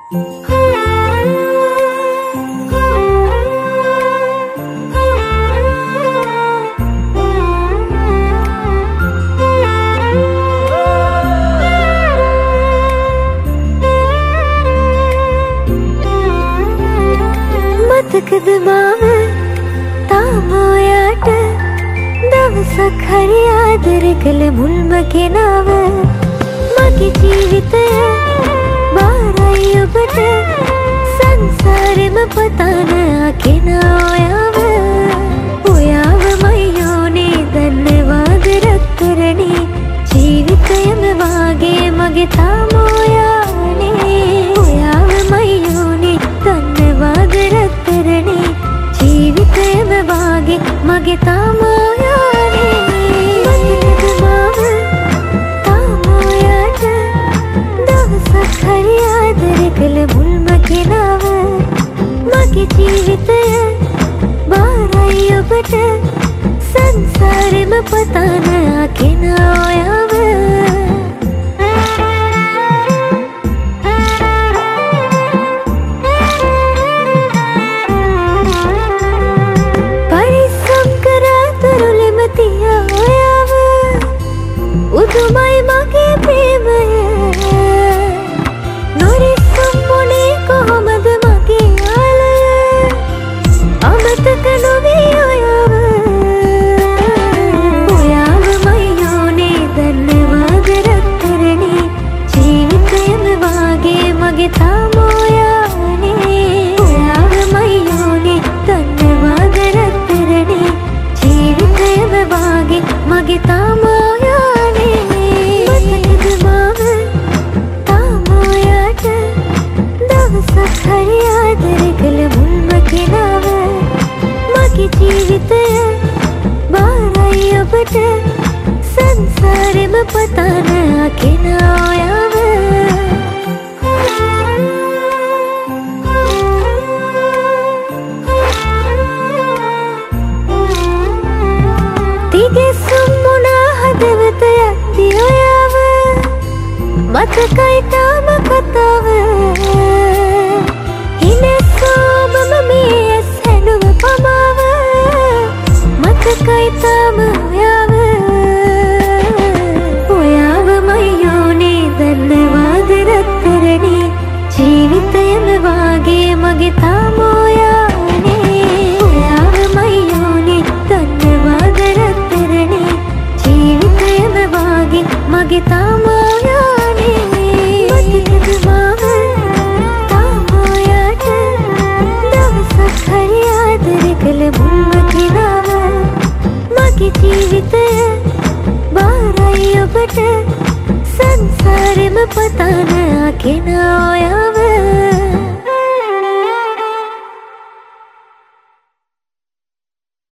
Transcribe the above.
මතකද මාව තාම ඔයාට දවසක් හරි ආදර කළ මුල්ම කෙනාව මගේ ජීවිතය බාරයි ඔබට සංසාරෙම පතන කෙනා ඔයාවමයි ඕනේ දන්නවාද රත්තරනේ ජීවිතයම වාගේ මගේ තාම ඔයානේ ඔයාවමයි ඕනේ දන්නවාද රත්තරනේ ජීවිතයම වාගේ මගේ තාම ඔයානේ මතකද මාව තාම ඔයාට දවසක් හරි ආදර කළ මුල්ම කෙනාව මගේ ජීවිතය බාරයි ඔබට සංසාරෙම පතන කෙනා ඔයාව උතුමයි මගේ ප්‍රේමය නොරිස්සම් මොනේ කොහොමද මගේ ආලය අමතක නොවී ඔයාවමයි ඕනේ දන්නවාද රත්තරනේ ජීවිතයම වාගේ මගේ තාම ඔයානේ ඔයාවමයි ඕනේ දන්නවාද රත්තරනේ ජීවිතයම වාගේ මගේ තාම හරි ආදර කළ මුල්ම කෙනාව මගේ ජීවිතය බාරයි ඔබට සංසාරෙම පතන කෙනා ඔයාව තිගෙසුම් මොනා හදවත යද්දි ඔයාව මතකයි තාම කතාව මතකයි තාම ඔයාවමයි ඕනේ දන්නවාද රත්තරනේ ජීවිතයම වාගේ මගේ තාම ඔයානේ ඔයාවමයි ඕනේ දන්නවාද රත්තරනේ ජීවිතයම වාගේ මගේ තාම ඔයානේ මතකද මාව තාම ඔයාට දවසක් හරි ආදර කළ මුල්ම කෙනාව මගේ ජීවිතය බාරයි ඔබට සංසාරෙම පතන කෙනා ඔයා